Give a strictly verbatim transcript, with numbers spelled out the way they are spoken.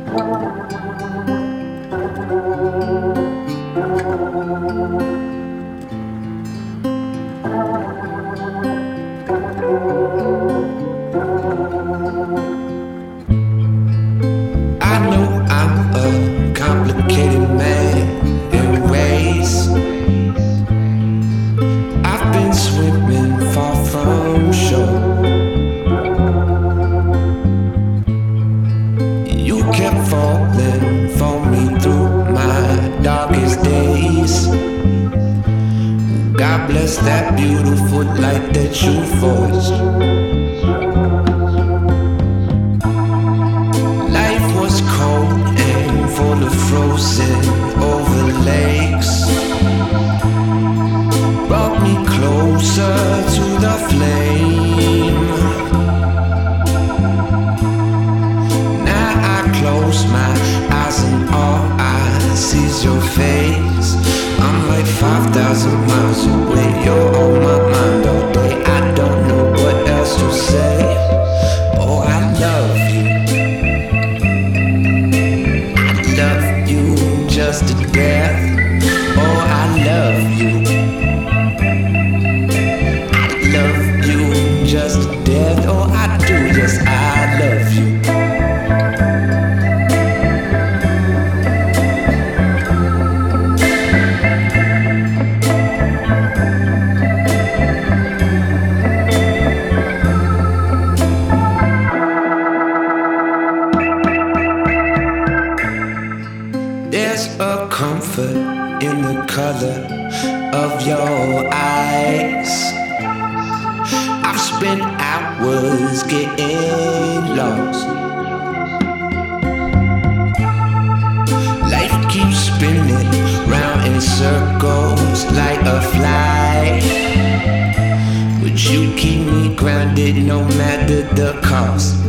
I know I'm a complicated man in ways. I've been swimming far from shore. You kept falling for me through my darkest days. God bless that beautiful light that you forged. Life was cold and full of frozen over lakes. Brought me closer to the flame. Now I close my eyes and all I see is your face. I'm like five thousand miles away. You're on my mind all day. I don't know what else to say. Oh, I love you. I love you just to death. Oh, I love you. I love you just to death. Oh, I do. Yes, I love you. There's a comfort in the color of your eyes. I've spent hours getting lost. Life keeps spinning round in circles like a fly. But you keep me grounded no matter the cost.